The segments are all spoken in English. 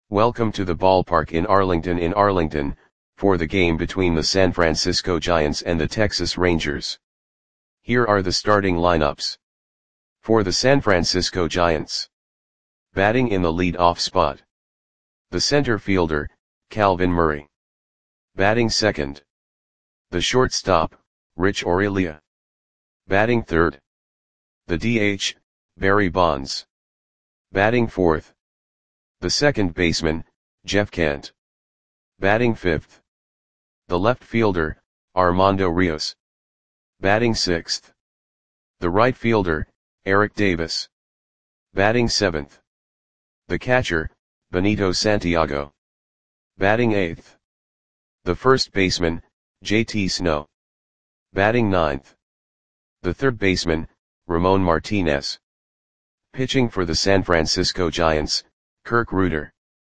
Welcome to the ballpark in Arlington, for the game between the San Francisco Giants and the Texas Rangers. Here are the starting lineups. For the San Francisco Giants. Batting in the lead-off spot. The center fielder, Calvin Murray. Batting second. The shortstop, Rich Aurilia. Batting third. The DH, Barry Bonds. Batting fourth. The second baseman, Jeff Kent. Batting fifth. The left fielder, Armando Rios. Batting sixth. The right fielder, Eric Davis. Batting seventh. The catcher, Benito Santiago. Batting eighth. The first baseman, JT Snow. Batting ninth. The third baseman, Ramon Martinez. Pitching for the San Francisco Giants, Kirk Rueter.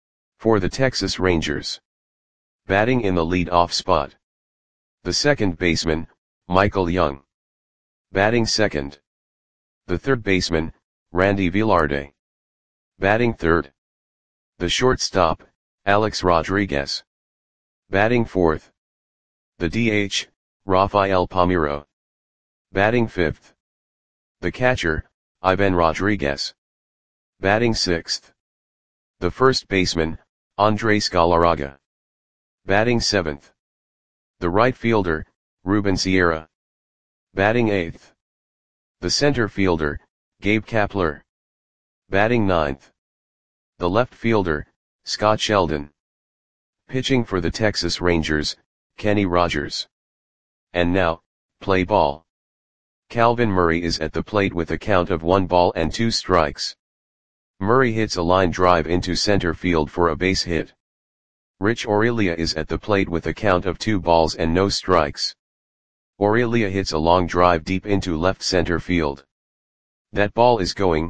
For the Texas Rangers. Batting in the lead-off spot. The second baseman, Michael Young. Batting second. The third baseman, Randy Velarde. Batting third. The shortstop, Alex Rodriguez. Batting fourth. The DH, Rafael Palmeiro. Batting fifth. The catcher, Ivan Rodriguez. Batting sixth. The first baseman, Andres Galarraga. Batting seventh. The right fielder, Ruben Sierra. Batting eighth. The center fielder, Gabe Kapler. Batting ninth. The left fielder, Scott Sheldon. Pitching for the Texas Rangers, Kenny Rogers. And now, play ball. Calvin Murray is at the plate with a count of 1 ball and 2 strikes. Murray hits a line drive into center field for a base hit. Rich Aurilia is at the plate with a count of 2 balls and no strikes. Aurilia hits a long drive deep into left center field. That ball is gone.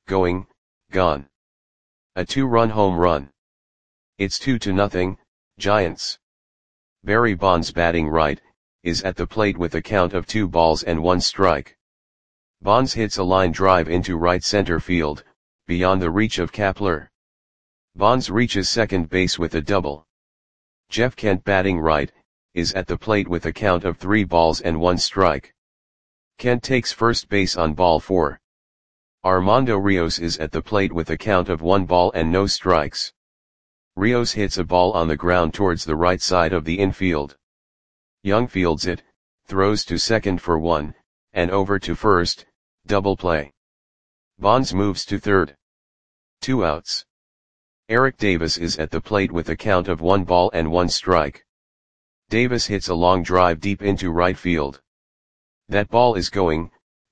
A 2-run home run. It's 2-0, Giants. Barry Bonds, batting right, is at the plate with a count of 2 balls and 1 strike. Bonds hits a line drive into right center field, beyond the reach of Kapler. Bonds reaches second base with a double. Jeff Kent, batting right, is at the plate with a count of 3 balls and 1 strike. Kent takes first base on ball 4. Armando Rios is at the plate with a count of 1 ball and no strikes. Rios hits a ball on the ground towards the right side of the infield. Young fields it, throws to second for 1, and over to first, double play. Bonds moves to third. 2 outs. Eric Davis is at the plate with a count of 1 ball and 1 strike. Davis hits a long drive deep into right field. That ball is gone.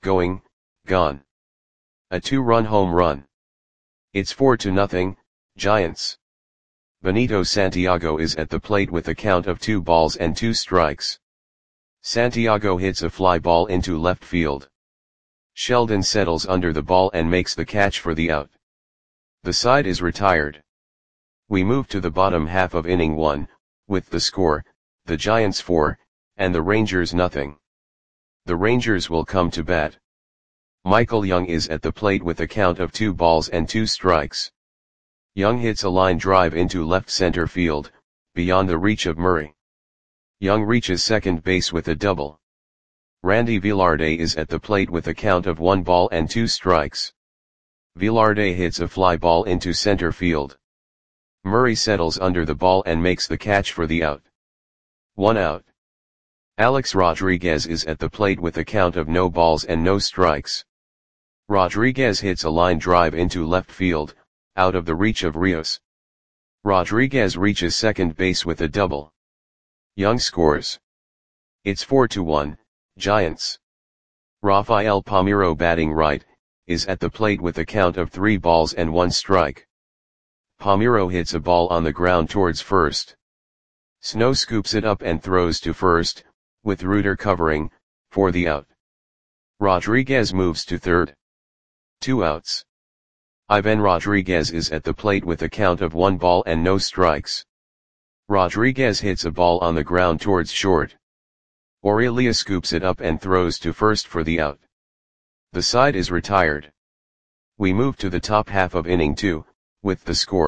A 2-run home run. It's 4-0, Giants. Benito Santiago is at the plate with a count of 2 balls and 2 strikes. Santiago hits a fly ball into left field. Sheldon settles under the ball and makes the catch for the out. The side is retired. We move to the bottom half of inning 1, with the score, the Giants 4, and the Rangers 0. The Rangers will come to bat. Michael Young is at the plate with a count of 2 balls and 2 strikes. Young hits a line drive into left center field, beyond the reach of Murray. Young reaches second base with a double. Randy Velarde is at the plate with a count of 1 ball and 2 strikes. Velarde hits a fly ball into center field. Murray settles under the ball and makes the catch for the out. 1 out. Alex Rodriguez is at the plate with a count of no balls and no strikes. Rodriguez hits a line drive into left field, out of the reach of Rios. Rodriguez reaches second base with a double. Young scores. It's 4-1, Giants. Rafael Palmeiro, batting right, is at the plate with a count of 3 balls and 1 strike. Palmeiro hits a ball on the ground towards first. Snow scoops it up and throws to first, with Rueter covering, for the out. Rodriguez moves to third. 2 outs. Ivan Rodriguez is at the plate with a count of 1 ball and no strikes. Rodriguez hits a ball on the ground towards short. Aurilia scoops it up and throws to first for the out. The side is retired. We move to the top half of inning 2, with the score,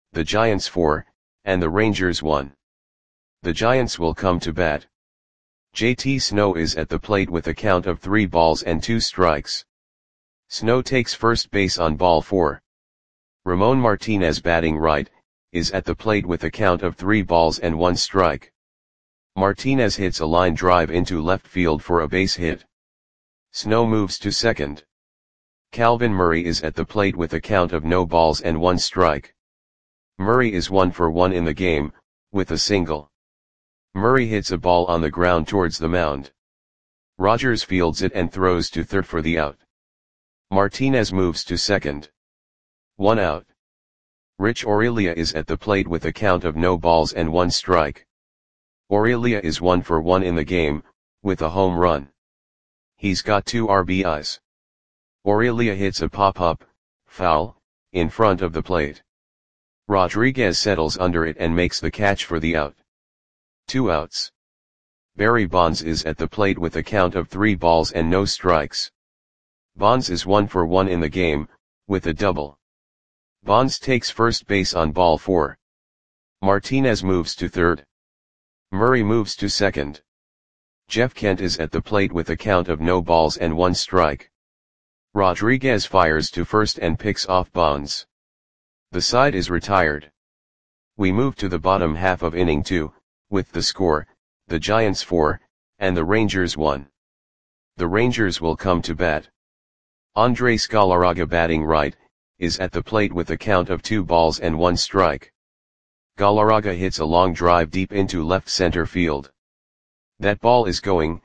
the Giants 4, and the Rangers 1. The Giants will come to bat. JT Snow is at the plate with a count of 3 balls and 2 strikes. Snow takes first base on ball 4. Ramon Martinez, batting right, is at the plate with a count of 3 balls and 1 strike. Martinez hits a line drive into left field for a base hit. Snow moves to second. Calvin Murray is at the plate with a count of no balls and 1 strike. Murray is 1 for 1 in the game, with a single. Murray hits a ball on the ground towards the mound. Rogers fields it and throws to third for the out. Martinez moves to second. 1 out. Rich Aurelia is at the plate with a count of no balls and 1 strike. Aurelia is 1 for 1 in the game, with a home run. He's got 2 RBIs. Aurelia hits a pop-up, foul, in front of the plate. Rodriguez settles under it and makes the catch for the out. 2 outs. Barry Bonds is at the plate with a count of 3 balls and no strikes. Bonds is 1 for 1 in the game, with a double. Bonds takes first base on ball 4. Martinez moves to third. Murray moves to second. Jeff Kent is at the plate with a count of no balls and 1 strike. Rodriguez fires to first and picks off Bonds. The side is retired. We move to the bottom half of inning 2, with the score, the Giants 4, and the Rangers 1. The Rangers will come to bat. Andres Galarraga, batting right, is at the plate with a count of 2 balls and 1 strike. Galarraga hits a long drive deep into left center field. That ball is gone.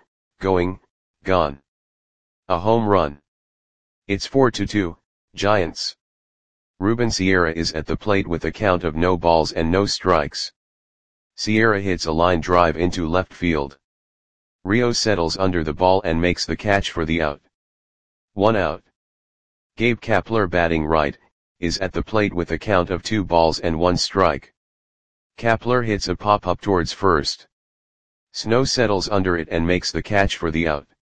A home run. It's 4-2, Giants. Ruben Sierra is at the plate with a count of no balls and no strikes. Sierra hits a line drive into left field. Rios settles under the ball and makes the catch for the out. 1 out. Gabe Kapler, batting right, is at the plate with a count of 2 balls and 1 strike. Kapler hits a pop-up towards first. Snow settles under it and makes the catch for the out.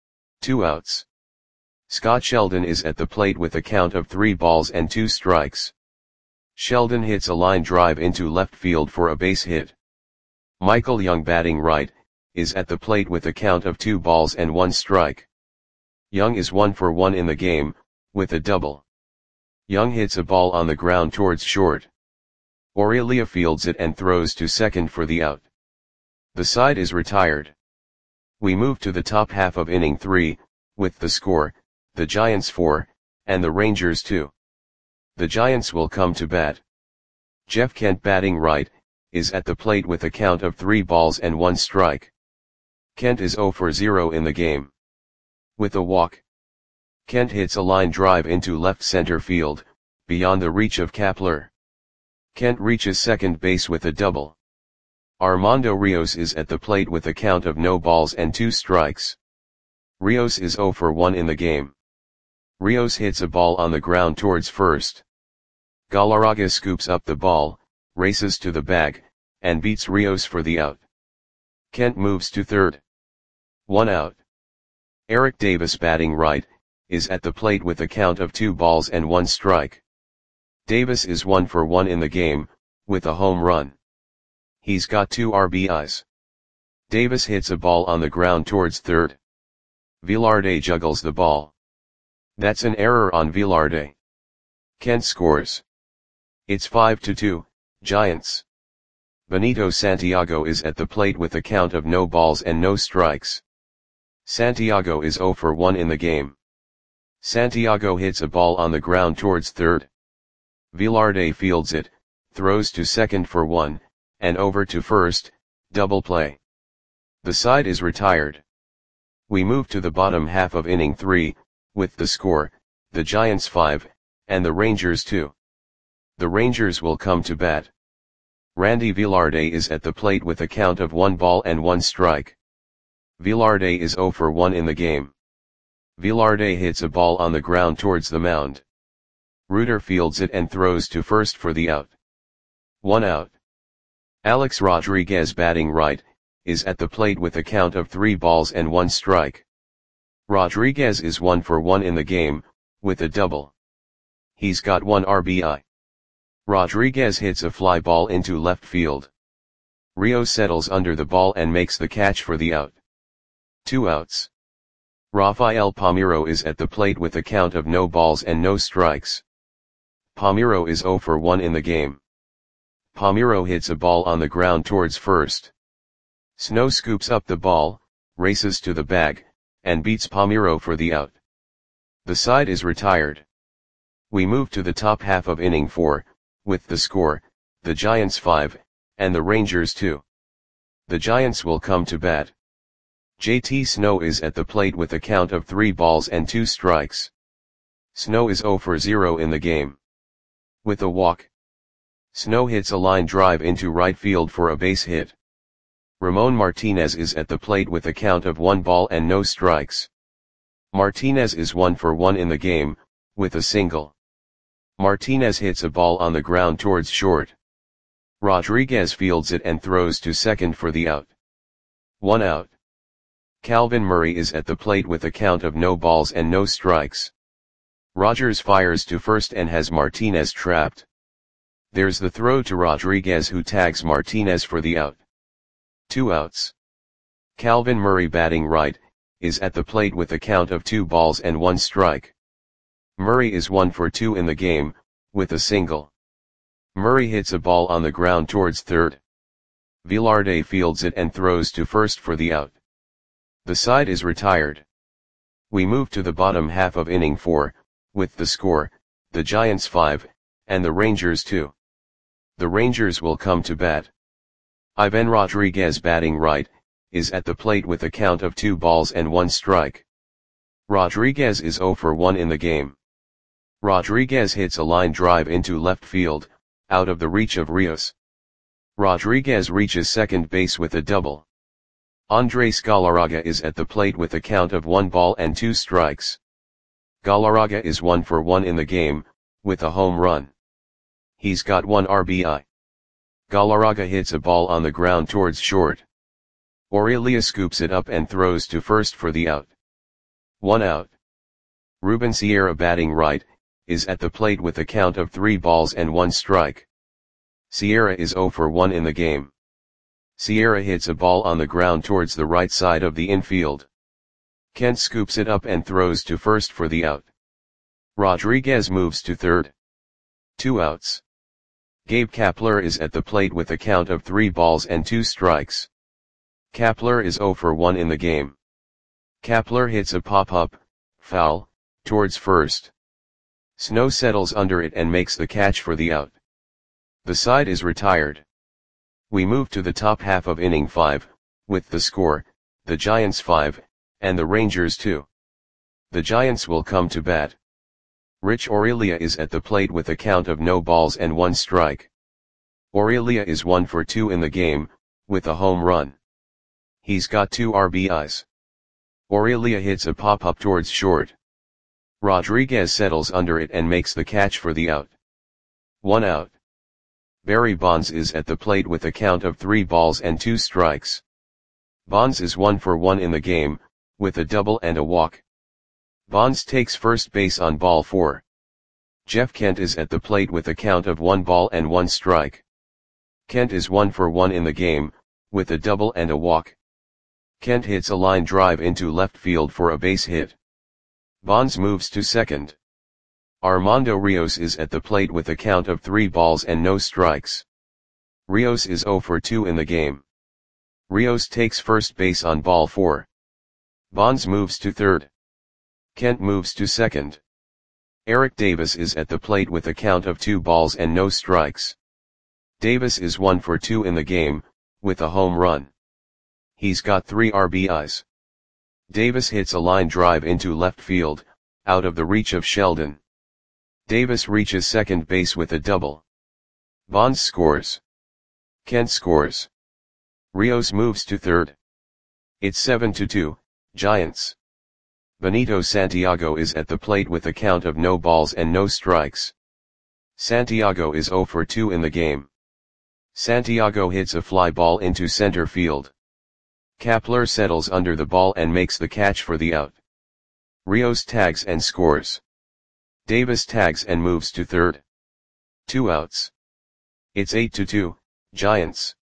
2 outs. Scott Sheldon is at the plate with a count of 3 balls and 2 strikes. Sheldon hits a line drive into left field for a base hit. Michael Young, batting right, is at the plate with a count of 2 balls and 1 strike. Young is 1 for 1 in the game, with a double. Young hits a ball on the ground towards short. Aurelia fields it and throws to second for the out. The side is retired. We move to the top half of inning 3, with the score, the Giants 4, and the Rangers 2. The Giants will come to bat. Jeff Kent, batting right, is at the plate with a count of 3 balls and 1 strike. Kent is 0 for 0 in the game. With a walk. Kent hits a line drive into left center field, beyond the reach of Kapler. Kent reaches second base with a double. Armando Rios is at the plate with a count of no balls and 2 strikes. Rios is 0 for 1 in the game. Rios hits a ball on the ground towards first. Galarraga scoops up the ball, races to the bag, and beats Rios for the out. Kent moves to third. 1 out. Eric Davis, batting right, is at the plate with a count of 2 balls and 1 strike. Davis is 1 for 1 in the game, with a home run. He's got 2 RBIs. Davis hits a ball on the ground towards third. Velarde juggles the ball. That's an error on Velarde. Kent scores. It's 5-2, Giants. Benito Santiago is at the plate with a count of no balls and no strikes. Santiago is 0 for 1 in the game. Santiago hits a ball on the ground towards third. Velarde fields it, throws to second for 1, and over to first, double play. The side is retired. We move to the bottom half of inning 3, with the score, the Giants 5, and the Rangers 2. The Rangers will come to bat. Randy Velarde is at the plate with a count of 1 ball and 1 strike. Velarde is 0 for 1 in the game. Velarde hits a ball on the ground towards the mound. Reuter fields it and throws to first for the out. 1 out. Alex Rodriguez, batting right, is at the plate with a count of 3 balls and 1 strike. Rodriguez is 1 for 1 in the game, with a double. He's got 1 RBI. Rodriguez hits a fly ball into left field. Rios settles under the ball and makes the catch for the out. 2 outs. Rafael Palmeiro is at the plate with a count of no balls and no strikes. Palmeiro is 0 for 1 in the game. Palmeiro hits a ball on the ground towards first. Snow scoops up the ball, races to the bag, and beats Palmeiro for the out. The side is retired. We move to the top half of inning 4, with the score, the Giants 5, and the Rangers 2. The Giants will come to bat. JT Snow is at the plate with a count of 3 balls and 2 strikes. Snow is 0 for 0 in the game. With a walk, Snow hits a line drive into right field for a base hit. Ramon Martinez is at the plate with a count of 1 ball and no strikes. Martinez is 1 for 1 in the game, with a single. Martinez hits a ball on the ground towards short. Rodriguez fields it and throws to second for the out. 1 out. Calvin Murray is at the plate with a count of no balls and no strikes. Rogers fires to first and has Martinez trapped. There's the throw to Rodriguez, who tags Martinez for the out. 2 outs. Calvin Murray, batting right, is at the plate with a count of 2 balls and 1 strike. Murray is 1 for 2 in the game, with a single. Murray hits a ball on the ground towards third. Velarde fields it and throws to first for the out. The side is retired. We move to the bottom half of inning 4, with the score, the Giants 5, and the Rangers 2. The Rangers will come to bat. Ivan Rodriguez, batting right, is at the plate with a count of 2 balls and 1 strike. Rodriguez is 0 for 1 in the game. Rodriguez hits a line drive into left field, out of the reach of Rios. Rodriguez reaches second base with a double. Andres Galarraga is at the plate with a count of 1 ball and 2 strikes. Galarraga is 1 for 1 in the game, with a home run. He's got 1 RBI. Galarraga hits a ball on the ground towards short. Aurelia scoops it up and throws to first for the out. 1 out. Ruben Sierra, batting right, is at the plate with a count of 3 balls and 1 strike. Sierra is 0 for 1 in the game. Sierra hits a ball on the ground towards the right side of the infield. Kent scoops it up and throws to first for the out. Rodriguez moves to third. 2 outs. Gabe Kapler is at the plate with a count of 3 balls and 2 strikes. Kapler is 0 for 1 in the game. Kapler hits a pop-up, foul, towards first. Snow settles under it and makes the catch for the out. The side is retired. We move to the top half of inning 5, with the score, the Giants 5, and the Rangers 2. The Giants will come to bat. Rich Aurelia is at the plate with a count of no balls and 1 strike. Aurelia is 1 for 2 in the game, with a home run. He's got 2 RBIs. Aurelia hits a pop-up towards short. Rodriguez settles under it and makes the catch for the out. 1 out. Barry Bonds is at the plate with a count of 3 balls and 2 strikes. Bonds is 1 for 1 in the game, with a double and a walk. Bonds takes first base on ball 4. Jeff Kent is at the plate with a count of 1 ball and 1 strike. Kent is 1 for 1 in the game, with a double and a walk. Kent hits a line drive into left field for a base hit. Bonds moves to second. Armando Rios is at the plate with a count of 3 balls and no strikes. Rios is 0 for 2 in the game. Rios takes first base on ball 4. Bonds moves to third. Kent moves to second. Eric Davis is at the plate with a count of 2 balls and no strikes. Davis is 1 for 2 in the game, with a home run. He's got 3 RBIs. Davis hits a line drive into left field, out of the reach of Sheldon. Davis reaches second base with a double. Bonds scores. Kent scores. Rios moves to third. It's 7-2, Giants. Benito Santiago is at the plate with a count of no balls and no strikes. Santiago is 0 for 2 in the game. Santiago hits a fly ball into center field. Kapler settles under the ball and makes the catch for the out. Rios tags and scores. Davis tags and moves to third. 2 outs. It's 8-2, Giants.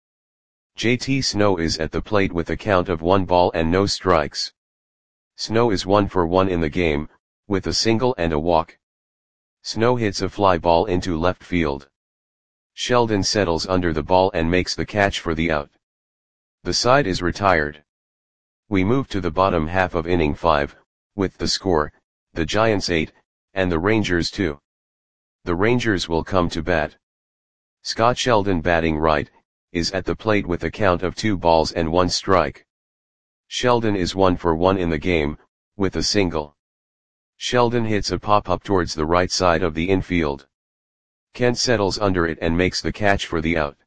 JT Snow is at the plate with a count of 1 ball and no strikes. Snow is 1 for 1 in the game, with a single and a walk. Snow hits a fly ball into left field. Sheldon settles under the ball and makes the catch for the out. The side is retired. We move to the bottom half of inning 5, with the score, the Giants 8, and the Rangers 2. The Rangers will come to bat. Scott Sheldon, batting right, is at the plate with a count of 2 balls and 1 strike. Sheldon is 1 for 1 in the game, with a single. Sheldon hits a pop-up towards the right side of the infield. Kent settles under it and makes the catch for the out.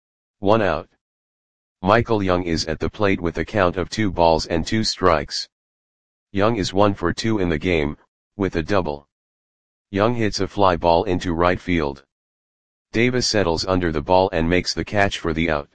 1 out. Michael Young is at the plate with a count of 2 balls and 2 strikes. Young is 1 for 2 in the game, with a double. Young hits a fly ball into right field. Davis settles under the ball and makes the catch for the out.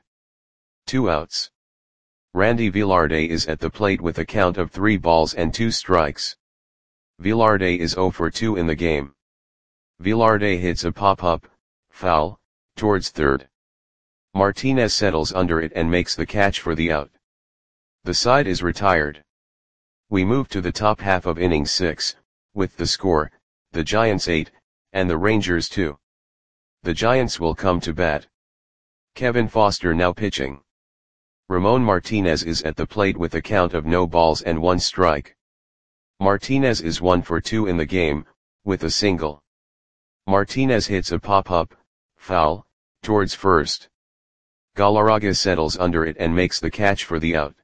2 outs. Randy Velarde is at the plate with a count of 3 balls and 2 strikes. Velarde is 0 for 2 in the game. Velarde hits a pop-up, foul, towards third. Martinez settles under it and makes the catch for the out. The side is retired. We move to the top half of inning 6, with the score, the Giants 8, and the Rangers 2. The Giants will come to bat. Kevin Foster now pitching. Ramon Martinez is at the plate with a count of no balls and 1 strike. Martinez is 1 for 2 in the game, with a single. Martinez hits a pop-up, foul, towards first. Galarraga settles under it and makes the catch for the out.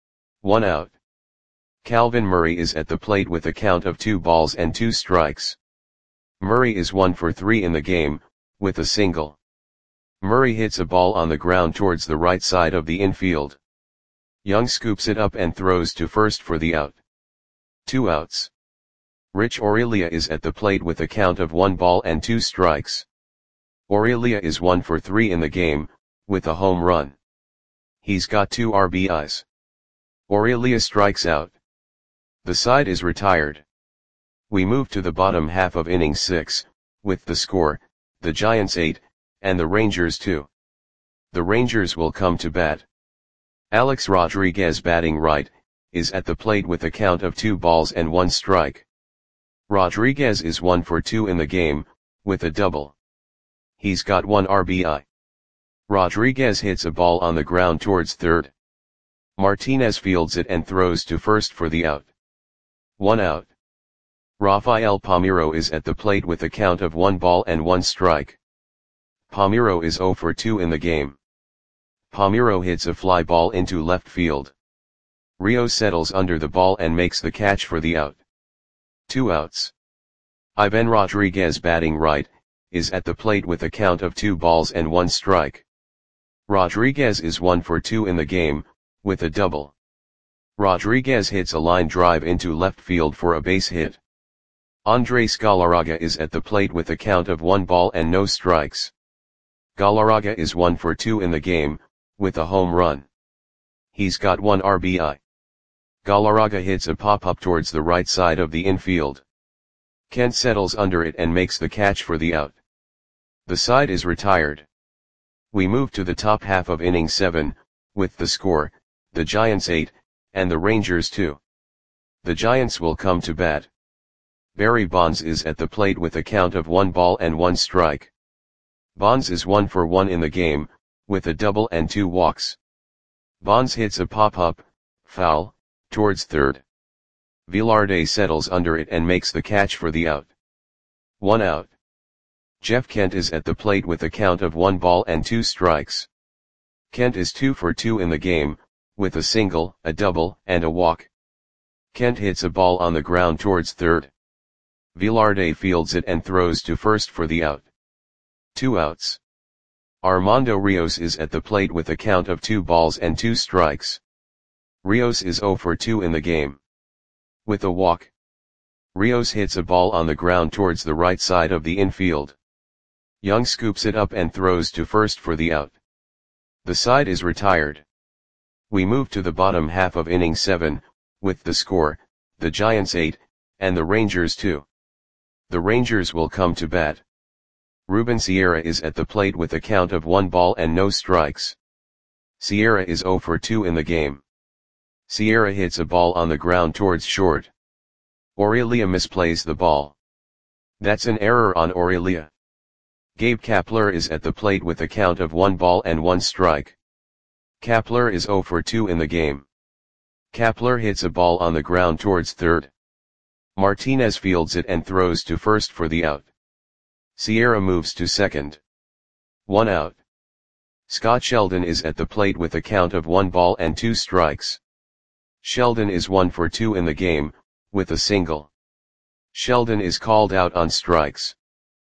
1 out. Calvin Murray is at the plate with a count of 2 balls and 2 strikes. Murray is 1 for 3 in the game, with a single. Murray hits a ball on the ground towards the right side of the infield. Young scoops it up and throws to first for the out. 2 outs. Rich Aurelia is at the plate with a count of 1 ball and 2 strikes. Aurelia is 1 for 3 in the game, with a home run. He's got 2 RBIs. Aurelia strikes out. The side is retired. We move to the bottom half of inning 6, with the score, the Giants 8, and the Rangers 2. The Rangers will come to bat. Alex Rodriguez, batting right, is at the plate with a count of 2 balls and 1 strike. Rodriguez is 1 for 2 in the game, with a double. He's got 1 RBI. Rodriguez hits a ball on the ground towards third. Martinez fields it and throws to first for the out. 1 out. Rafael Palmeiro is at the plate with a count of 1 ball and 1 strike. Palmeiro is 0 for 2 in the game. Palmeiro hits a fly ball into left field. Rios settles under the ball and makes the catch for the out. 2 outs. Ivan Rodriguez, batting right, is at the plate with a count of 2 balls and 1 strike. Rodriguez is 1 for 2 in the game, with a double. Rodriguez hits a line drive into left field for a base hit. Andres Galarraga is at the plate with a count of 1 ball and no strikes. Galarraga is 1 for 2 in the game, with a home run. He's got 1 RBI. Galarraga hits a pop-up towards the right side of the infield. Kent settles under it and makes the catch for the out. The side is retired. We move to the top half of inning 7, with the score, the Giants 8, and the Rangers 2. The Giants will come to bat. Barry Bonds is at the plate with a count of 1 ball and 1 strike. Bonds is 1 for 1 in the game, with a double and 2 walks. Bonds hits a pop-up, foul, towards third. Velarde settles under it and makes the catch for the out. 1 out. Jeff Kent is at the plate with a count of 1 ball and 2 strikes. Kent is 2 for 2 in the game, with a single, a double, and a walk. Kent hits a ball on the ground towards third. Velarde fields it and throws to first for the out. 2 outs. Armando Rios is at the plate with a count of 2 balls and 2 strikes. Rios is 0 for 2 in the game. With a walk. Rios hits a ball on the ground towards the right side of the infield. Young scoops it up and throws to first for the out. The side is retired. We move to the bottom half of inning 7, with the score, the Giants 8, and the Rangers 2. The Rangers will come to bat. Ruben Sierra is at the plate with a count of 1 ball and no strikes. Sierra is 0 for 2 in the game. Sierra hits a ball on the ground towards short. Aurelia misplays the ball. That's an error on Aurelia. Gabe Kapler is at the plate with a count of 1 ball and 1 strike. Kapler is 0 for 2 in the game. Kapler hits a ball on the ground towards third. Martinez fields it and throws to first for the out. Sierra moves to second. 1 out. Scott Sheldon is at the plate with a count of 1 ball and 2 strikes. Sheldon is 1 for 2 in the game, with a single. Sheldon is called out on strikes.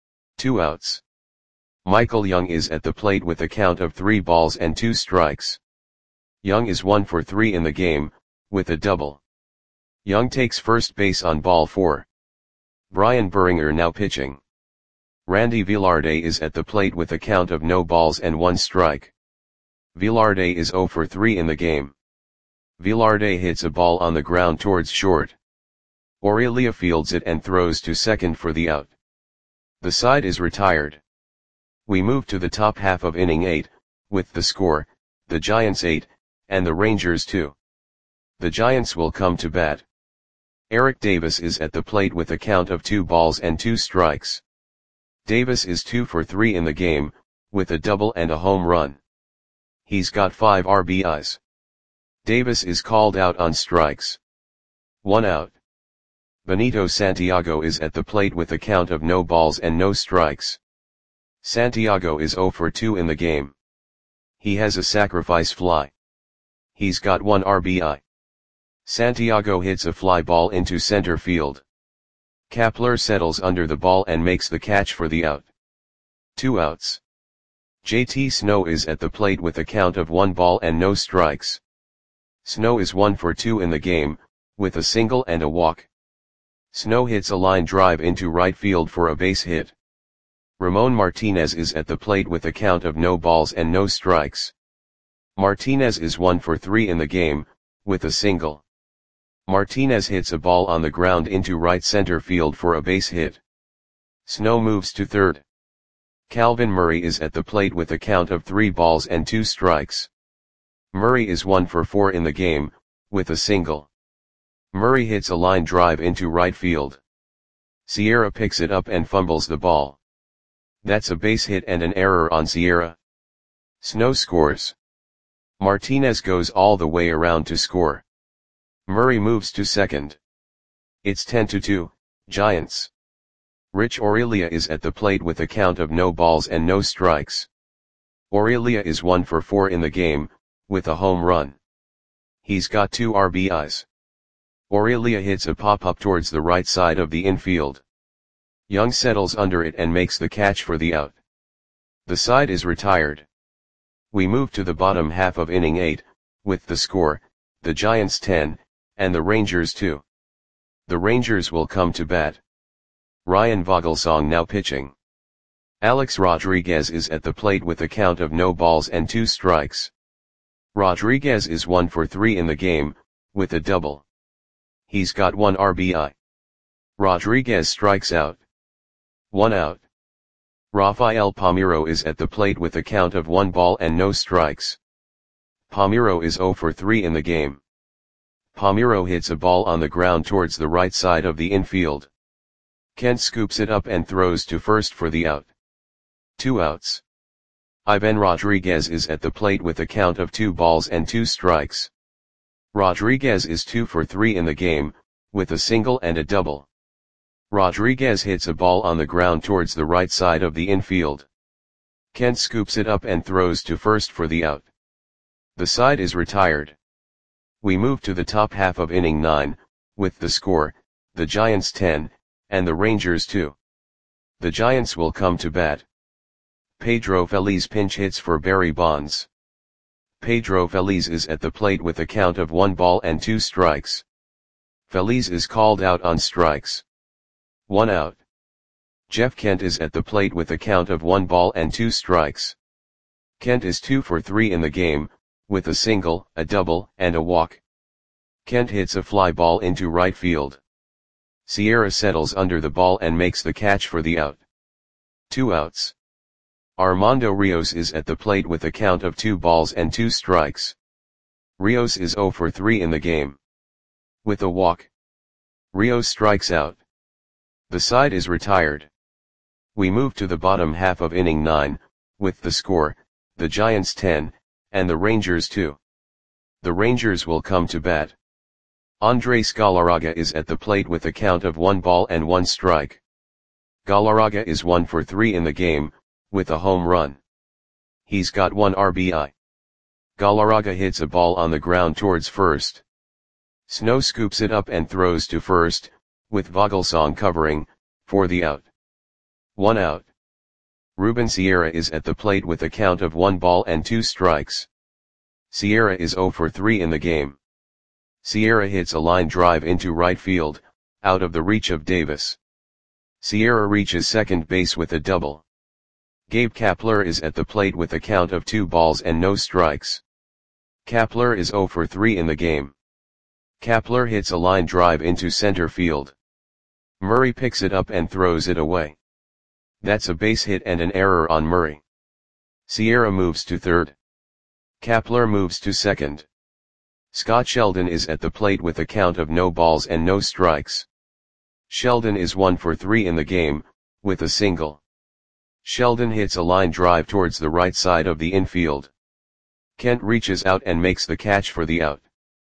2 outs. Michael Young is at the plate with a count of 3 balls and 2 strikes. Young is 1 for 3 in the game, with a double. Young takes first base on ball 4. Brian Buringer now pitching. Randy Velarde is at the plate with a count of no balls and 1 strike. Velarde is 0 for 3 in the game. Velarde hits a ball on the ground towards short. Aurelia fields it and throws to second for the out. The side is retired. We move to the top half of inning 8, with the score, the Giants 8, and the Rangers 2. The Giants will come to bat. Eric Davis is at the plate with a count of 2 balls and 2 strikes. Davis is 2 for 3 in the game, with a double and a home run. He's got 5 RBIs. Davis is called out on strikes. 1 out. Benito Santiago is at the plate with a count of no balls and no strikes. Santiago is 0 for 2 in the game. He has a sacrifice fly. He's got 1 RBI. Santiago hits a fly ball into center field. Kapler settles under the ball and makes the catch for the out. 2 outs. JT Snow is at the plate with a count of 1 ball and no strikes. Snow is 1 for 2 in the game, with a single and a walk. Snow hits a line drive into right field for a base hit. Ramon Martinez is at the plate with a count of no balls and no strikes. Martinez is 1 for 3 in the game, with a single. Martinez hits a ball on the ground into right center field for a base hit. Snow moves to third. Calvin Murray is at the plate with a count of 3 balls and 2 strikes. Murray is 1 for 4 in the game, with a single. Murray hits a line drive into right field. Sierra picks it up and fumbles the ball. That's a base hit and an error on Sierra. Snow scores. Martinez goes all the way around to score. Murray moves to second. It's 10-2, Giants. Rich Aurelia is at the plate with a count of no balls and no strikes. Aurelia is 1 for 4 in the game, with a home run. He's got 2 RBIs. Aurelia hits a pop-up towards the right side of the infield. Young settles under it and makes the catch for the out. The side is retired. We move to the bottom half of inning 8, with the score, the Giants 10, and the Rangers 2. The Rangers will come to bat. Ryan Vogelsong now pitching. Alex Rodriguez is at the plate with a count of no balls and 2 strikes. Rodriguez is 1 for 3 in the game, with a double. He's got 1 RBI. Rodriguez strikes out. 1 out. Rafael Palmeiro is at the plate with a count of 1 ball and no strikes. Palmeiro is 0 for 3 in the game. Palmeiro hits a ball on the ground towards the right side of the infield. Kent scoops it up and throws to first for the out. 2 outs. Ivan Rodriguez is at the plate with a count of 2 balls and 2 strikes. Rodriguez is 2 for 3 in the game, with a single and a double. Rodriguez hits a ball on the ground towards the right side of the infield. Kent scoops it up and throws to first for the out. The side is retired. We move to the top half of inning 9, with the score, the Giants 10, and the Rangers 2. The Giants will come to bat. Pedro Feliz pinch hits for Barry Bonds. Pedro Feliz is at the plate with a count of 1 ball and 2 strikes. Feliz is called out on strikes. 1 out. Jeff Kent is at the plate with a count of 1 ball and 2 strikes. Kent is 2 for 3 in the game, with a single, a double, and a walk. Kent hits a fly ball into right field. Sierra settles under the ball and makes the catch for the out. 2 outs. Armando Rios is at the plate with a count of 2 balls and 2 strikes. Rios is 0 for 3 in the game. With a walk, Rios strikes out. The side is retired. We move to the bottom half of inning 9, with the score, the Giants 10, and the Rangers 2. The Rangers will come to bat. Andres Galarraga is at the plate with a count of 1 ball and 1 strike. Galarraga is 1 for 3 in the game, with a home run. He's got 1 RBI. Galarraga hits a ball on the ground towards first. Snow scoops it up and throws to first, with Vogelsong covering, for the out. 1 out. Ruben Sierra is at the plate with a count of 1 ball and 2 strikes. Sierra is 0 for 3 in the game. Sierra hits a line drive into right field, out of the reach of Davis. Sierra reaches second base with a double. Gabe Kapler is at the plate with a count of 2 balls and no strikes. Kapler is 0 for 3 in the game. Kapler hits a line drive into center field. Murray picks it up and throws it away. That's a base hit and an error on Murray. Sierra moves to third. Kapler moves to second. Scott Sheldon is at the plate with a count of no balls and no strikes. Sheldon is 1 for 3 in the game, with a single. Sheldon hits a line drive towards the right side of the infield. Kent reaches out and makes the catch for the out.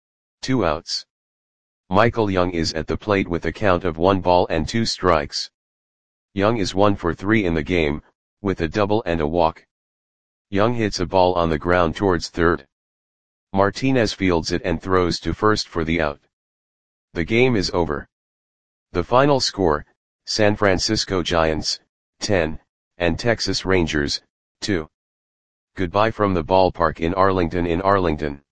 2 outs. Michael Young is at the plate with a count of 1 ball and 2 strikes. Young is 1 for 3 in the game, with a double and a walk. Young hits a ball on the ground towards third. Martinez fields it and throws to first for the out. The game is over. The final score, San Francisco Giants, 10, and Texas Rangers, 2. Goodbye from the ballpark in Arlington.